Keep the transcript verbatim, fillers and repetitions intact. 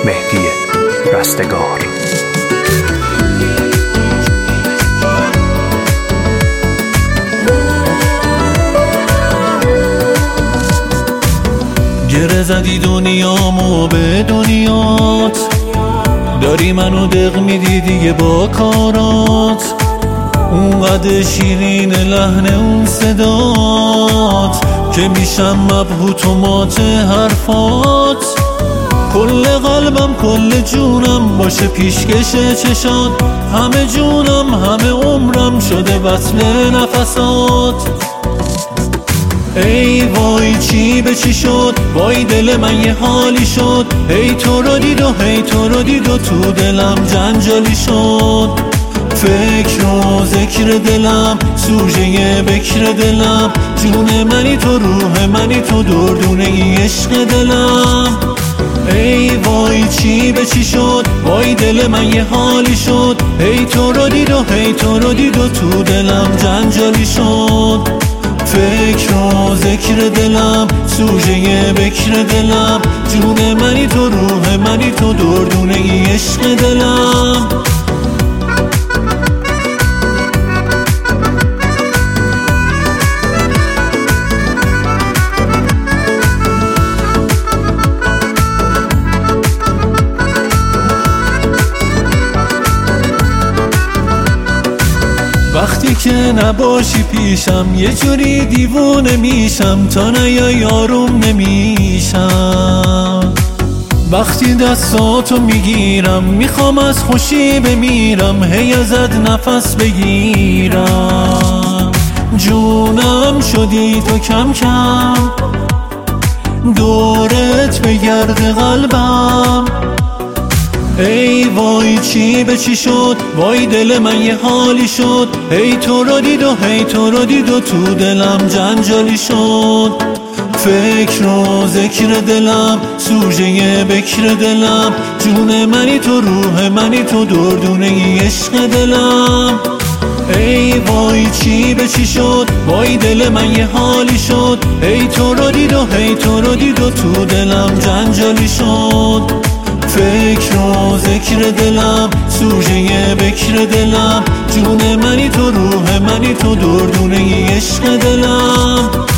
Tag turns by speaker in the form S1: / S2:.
S1: مهدی رستگار.
S2: گره زدی دنیامو به دنیات، داری منو دق میدی دیگه با کارات، اونقدر شیرین لحن اون صدات که میشم مبهوت و مات حرفات. کل قلبم کل جونم باشه پیشکش چشات، همه جونم همه عمرم شده وصل نفسات. ای وای چی به چی شد، وای دل من یه حالی شد، هی تو رو دید و هی تو رو دید و تو دلم جنجالی شد. فکر و ذکر دلم سوژه بکر دلم، جون منی تو روح منی تو دردونه ای عشق دلم. ای وای چی به چی شد، وای دل من یه حالی شد، هی تو رو دید و هی تو رو دید و تو دلم جنجالی شد. فکر و ذکر دلم سوژه بکر دلم، جون منی تو روح منی تو دردونه ای عشق دلم. وقتی که نباشی پیشم یه جوری دیوونه میشم، تا نیای آروم نمیشم. وقتی دستاتو میگیرم میخوام از خوشی بمیرم، هی ازت نفس بگیرم. جونم شدی تو کم کم، دورت بگرد قلبم. ای وای چی به چی شد، وای دل من یه حالی شد، هی تو رو دید و هی تو رو دید و تو دلم جنجالی شد. فکر و ذکر دلم سوژه بکر دلم، جون منی تو روح منی تو دردونه ای عشق دلم. ای وای چی به چی شد، وای دل من یه حالی شد، هی تو رو دید و هی تو رو دید و تو دلم جنجالی شد. فکر و ذکر دلم سوژه بکر دلم، جون منی تو روح منی تو دردونه ای عشق دلم.